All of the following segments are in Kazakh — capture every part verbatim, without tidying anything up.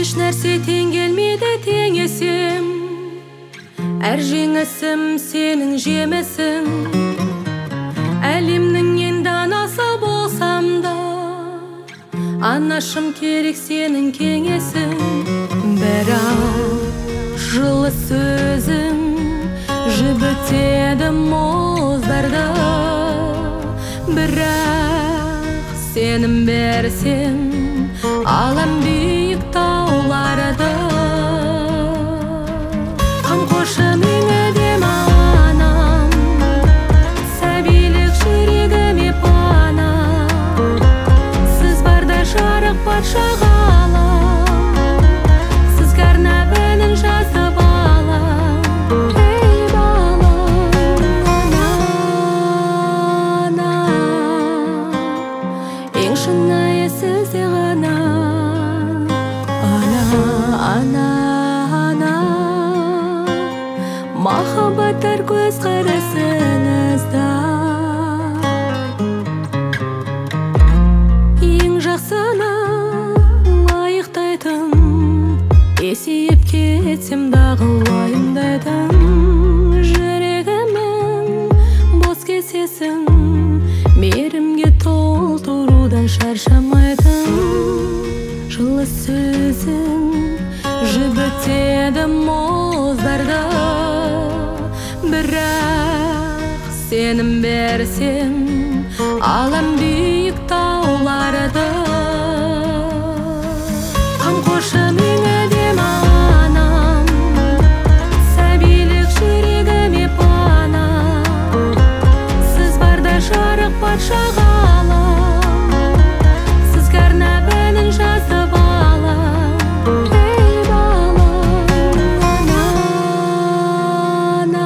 Еш нәрсе тең келмейді теңесем, әр жеңісім сенің жемісің. Әлемнің ең данасы болсам да, анашым керек сенің кеңесің. Бірақ жылы сөзің жібітеді мұздарды, бірақ сенім берсең алам биік тауларды. Қамқоршы мені деме анам, сәбилік жүрегіме пана. Сіз барда жарық патша ғалам, сіз карнавалын жазып алам. Ей балам, ана, ең шынайы сізде ғана. Ана, ана, ана, махаббаттар көз қарасыңызда. Ең жақсыны лайықтайтын, есейіп кетсем дағы уайымдайтын. Жүрегімнің бос кесесін мейірімге толтырудан шаршамайтын. Жылы сөзің жібітеді мұздарды, бірақ сенім берсең алам биік тауларды. Қамқоршы мені деме анам, сәбилік жүрегіме пана. Сіз барда жарық патша ғалам, сіз карнавалын жазып алам. Ей балам, ана,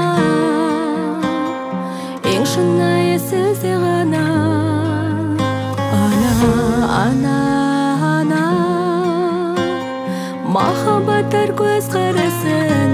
ең шынайы сізде ғана. Ана, ана, ана, махаббаттар көз қарасы.